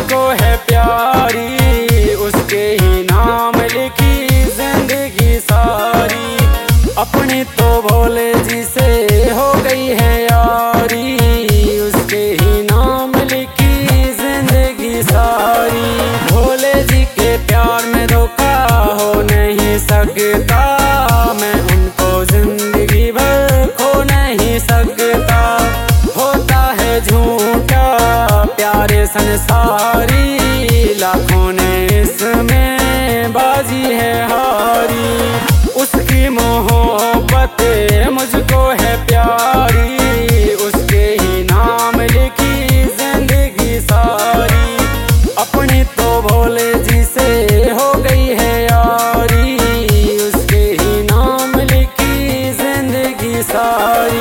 मुझको है प्यारी, उसके ही नाम लिखी जिंदगी सारी। अपनी तो भोले जी से हो गई है यारी, उसके ही नाम लिखी जिंदगी सारी। भोले जी के प्यार में धोखा हो नहीं सकता, मैं उनको जिंदगी भर खो नहीं सकता। होता है झूठा प्यारे संसारी, लाखों ने इसमें बाजी है हारी। उसकी मोहब्बत मुझको है प्यारी, उसके ही नाम लिखी जिंदगी सारी। अपनी तो भोले जी से हो गई है यारी, उसके ही नाम लिखी जिंदगी सारी।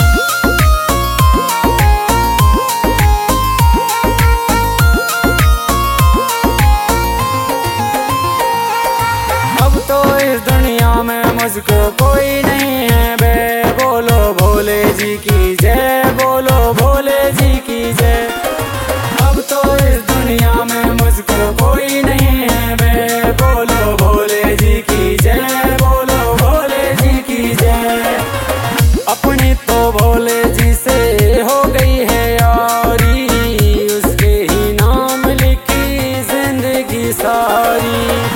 तो इस दुनिया में मुझको कोई नहीं है बे, बोलो भोले जी की जय, बोलो भोले जी की जय। अब तो इस दुनिया में मुझको कोई नहीं है बे, बोलो भोले जी की जय, बोलो भोले जी की जय। अपनी तो भोले जी से हो गई है यारी, उसके ही नाम लिखी जिंदगी सारी।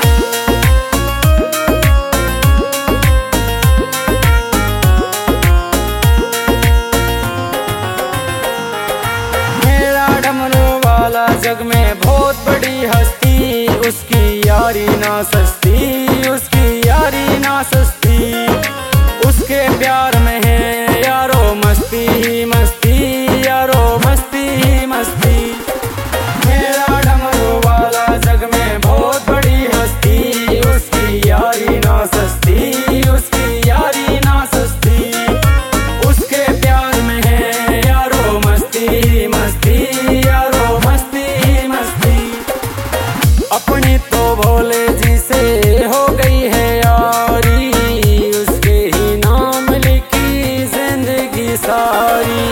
जग में बहुत बड़ी हस्ती, उसकी यारी ना सस्ती, उसकी यारी ना सस्ती। उसके प्यार में है यारो मस्ती ही मस्ती, यारो मस्ती ही मस्ती। मेरा डमरू वाला जग में बहुत बड़ी हस्ती, उसकी यारी ना सस्ती, उसकी यारी ना सस्ती। उसके प्यार में है यारो मस्ती ही मस्ती, यारो मस्ती। अपनी तो भोले जी से हो गई है यारी, उसके ही नाम लिखी जिंदगी सारी।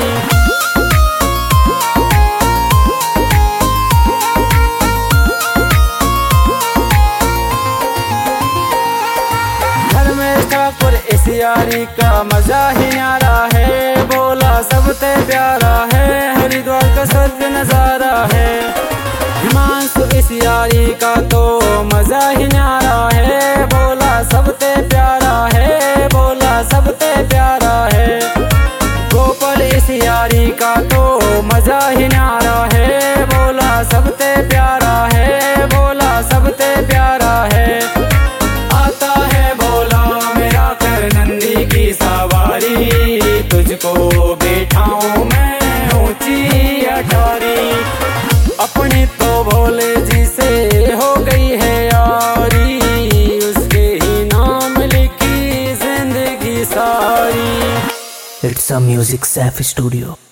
धर्मेश ठाकुर इस यारी का मजा ही न्यारा है, बोला सबसे प्यारा है, हरिद्वार का स्वर्ग नजारा है। हिमांशु इस यारी का तो मजा ही न्यारा है, बोला सबसे प्यारा है, बोला सबसे प्यारा है। गोपाल इस यारी का तो मजा ही न्यारा है, बोला सबसे प्यारा है, बोला सबसे प्यारा है। आता है भोला मेरा कर नंदी की सवारी, तुझको बैठाऊं मैं ऊंची अटारी। अपनी तो भोले जी से हो गई है यारी, उसके ही नाम लिखी जिंदगी सारी। It's a music safe studio.